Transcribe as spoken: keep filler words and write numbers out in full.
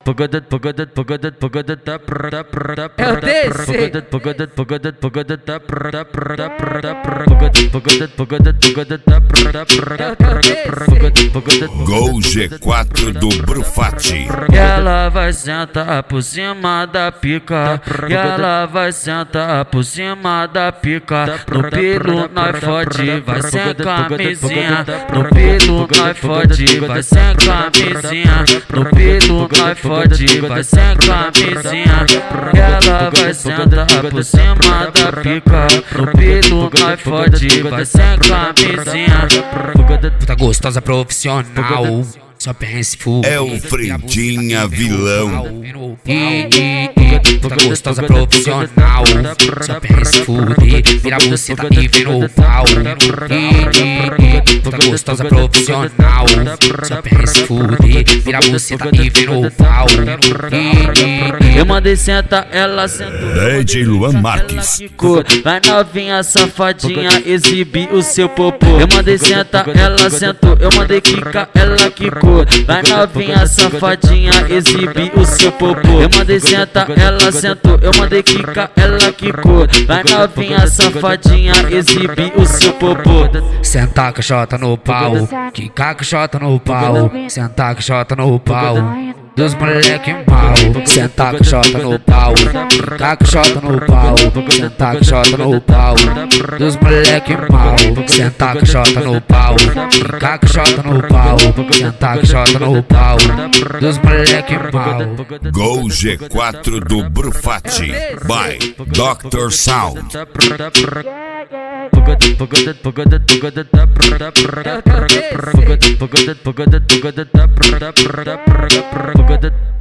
Eu desci. Gol G quatro do Brufatti. Ela vai sentar por cima da pica. E ela vai sentar por cima da pica. No pelo nós fode, vai sem camisinha. No pelo nós fode, vai sem camisinha. No pelo nós fode, vai sem camisinha. Ela vai sentar por cima da pica. No pelo nós fode, vai sem camisinha. Puta gostosa profissional, só pensa em fuder. É o Frentinha vilão. Puta gostosa profissional, só pensa em fuder. Vira a buceta e vira o pau. Puta gostosa profissional, só pensa em fuder. Vira a buceta e vira o pau. Eu mandei sentar, ela sentou. D J Luan Marques. Vai novinha safadinha, exibir o seu popô. Eu mandei sentar, ela sentou. Eu mandei quicar, ela quicou. Vai novinha safadinha, exibir o seu popô. Eu mandei sentar, ela sentou. Eu mandei quicar, ela quicou. Vai novinha safadinha, exibir o seu popô. Sentar caixota no pau, quicar caixota no pau. Sentar caixota no pau dos moleque mal. Sentar caixota no pau, quicar caixota no pau. Sentar caixota no pau dos moleque mal. Sentar caixota no pau, quicar caixota no pau. Sentar caixota no pau dos moleque mal. Gol G quatro do Brufatti. By doutor Sound. Eu